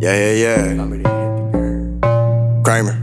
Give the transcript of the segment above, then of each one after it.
Yeah. Kramer.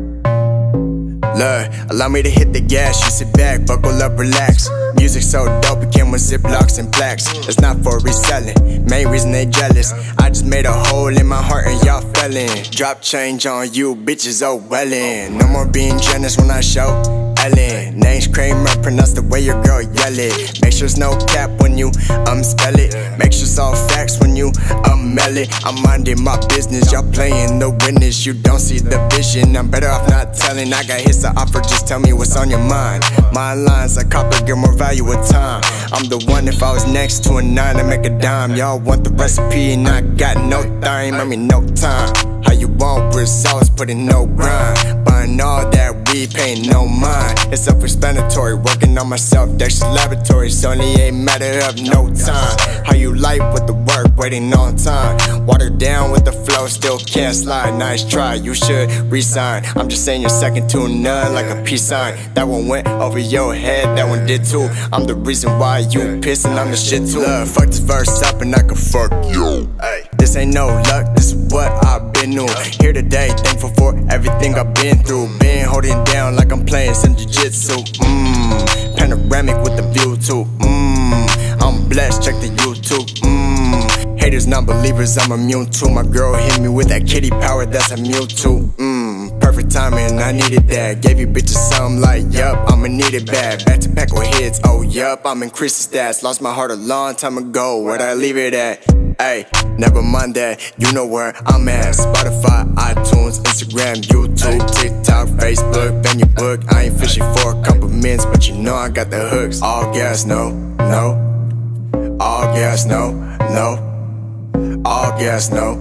Look, allow me to hit the gas. You sit back, buckle up, relax. Music so dope, it came with ziplocs and plaques. It's not for reselling, main reason they jealous. I just made a hole in my heart and y'all fell in. Drop change on you, bitches, oh wellin'. No more being jealous when I show Ellen. Name's Kramer, pronounce the way your girl yell it. Make sure it's no cap when you spell it. Make sure it's all facts when you mail it. I'm minding my business, y'all playing the witness. You don't see the vision, I'm better off not telling. I got hits to offer, just tell me what's on your mind. My lines like copper, get more value with time. I'm the one, if I was next to a 9, I make a dime. Y'all want the recipe and I got no time, I mean no time. How you want results, putting no grind. Buying all that weed, paying no mind. It's self-explanatory, working on myself, Dexter's laboratory. So only a matter of no time. How you like with the work, waiting on time. Watered down with the flow, still can't slide. Nice try, you should resign. I'm just saying you're second to none, like a peace sign. That one went over your head, that one did too. I'm the reason why you pissing, I'm the shit too. Look, fuck this verse up and I can fuck you. Ay, this ain't no luck, this is what I've been new. Here today, thankful for everything I've been through. Been holding down like I'm playing some jiu-jitsu. Panoramic with the view too. I'm blessed, check the YouTube. Haters, non-believers, I'm immune to. My girl hit me with that kitty power, that's a Mewtwo. Perfect timing, I needed that. Gave you bitches something like, yup, I'ma need it bad. Back to back with hits, oh yup, I'm increasing stats. Lost my heart a long time ago, where'd I leave it at? Ay, never mind that, you know where I'm at. Spotify, iTunes, Instagram, YouTube, TikTok, Facebook, venue book. I ain't fishing for compliments, but you know I got the hooks. All gas, no. All gas, no. All gas, no.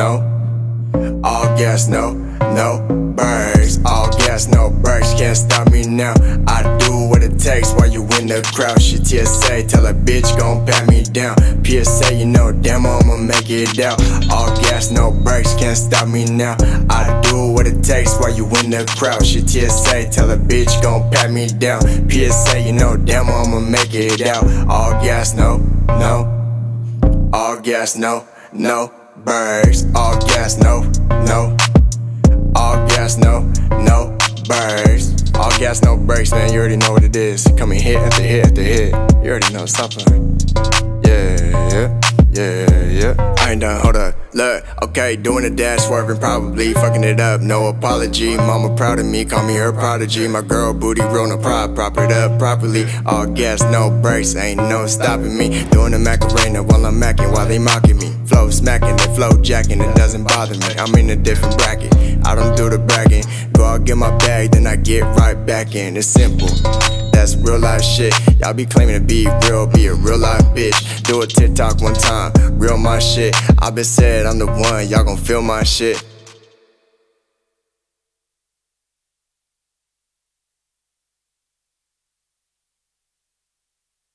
All gas, no brakes. All gas, no brakes. Can't stop me now. I do what it takes while you in the crowd. Shit TSA, tell a bitch gon' pat me down. PSA, you know damn I'ma make it out. All gas, no brakes. Can't stop me now. I do what it takes while you in the crowd. Shit TSA, tell a bitch gon' pat me down. PSA, you know damn I'ma make it out. All gas, no. All gas, no brakes. All gas, no. All gas, no brakes. All gas, no brakes, man. You already know what it is. Coming hit after hit after hit. You already know. Stop playing. Yeah. I ain't done. Hold up. Look, okay, doing a dash, swerving, probably fucking it up. No apology. Mama proud of me, call me her prodigy. My girl booty roll no prop, prop it up properly. All gas, no brakes, ain't no stopping me. Doing the Macarena while I'm macking, while they mocking me. Flow smacking, they flow jacking, it doesn't bother me. I'm in a different bracket, I don't do the bragging. Go out, get my bag, then I get right back in. It's simple, that's real life shit. Y'all be claiming to be real, be a real life bitch. Do a TikTok one time, real my shit. I been said I'm the one, y'all gon' feel my shit.